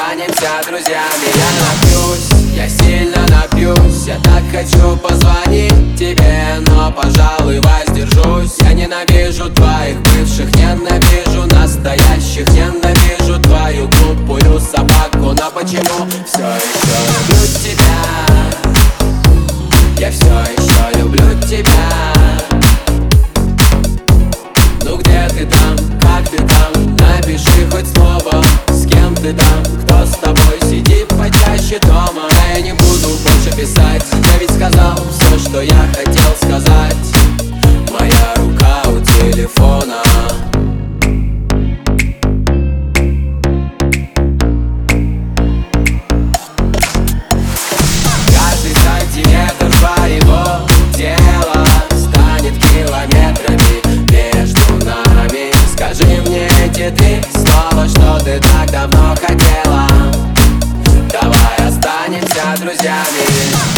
останемся друзьями. Я напьюсь, я сильно напьюсь. Я так хочу позвонить тебе, но, пожалуй, воздержусь. Я ненавижу твоих бывших, ненавижу настоящих, ненавижу твою глупую собаку. Но почему все еще люблю тебя? Я все еще люблю тебя. Ну где ты там, как ты там? Напиши хоть слово, с кем ты там, кто с тобой сидит почаще дома. Я не буду больше писать, я ведь сказал все, что я хотел сказать. Моя рука у телефона. Каждый сантиметр твоего тела станет километрами между нами. Скажи мне эти три слова, что ты так давно хотела. Давай останемся друзьями.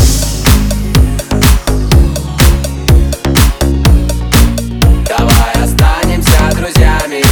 Давай останемся друзьями.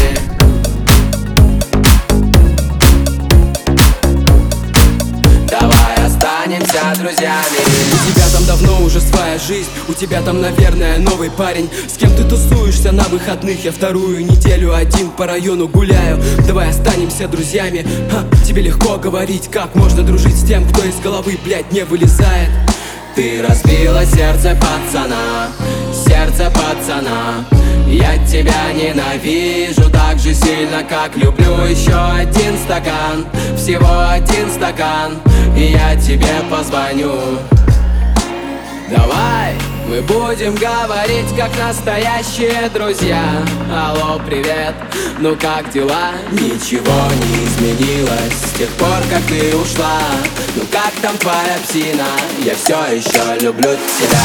Давай останемся друзьями. У тебя там давно уже своя жизнь, у тебя там, наверное, новый парень. С кем ты тусуешься на выходных? Я вторую неделю один по району гуляю. Давай останемся друзьями. Тебе легко говорить, как можно дружить с тем, кто из головы, блядь, не вылезает. Ты разбила сердце пацана, сердце пацана. Я тебя ненавижу так же сильно, как люблю. Еще один стакан, всего один стакан, и я тебе позвоню. Давай мы будем говорить, как настоящие друзья. Алло, привет, ну как дела? Ничего не изменилось с тех пор, как ты ушла. Ну как там твоя псина? Я все еще люблю тебя.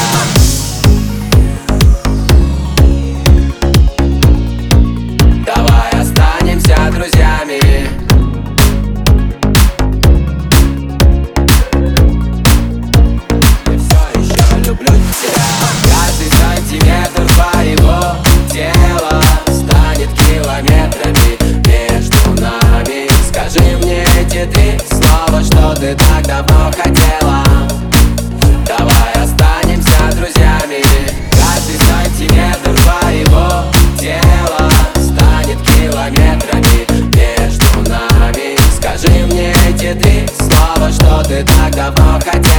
Давай останемся друзьями. Я все еще люблю тебя. Каждый сантиметр твоего тела станет километрами между нами. Скажи мне эти три слова, что ты так давно хотела. Давай останемся друзьями. Каждый сантиметр твоего тела станет километрами между нами. Скажи мне эти три слова, что ты так давно хотела.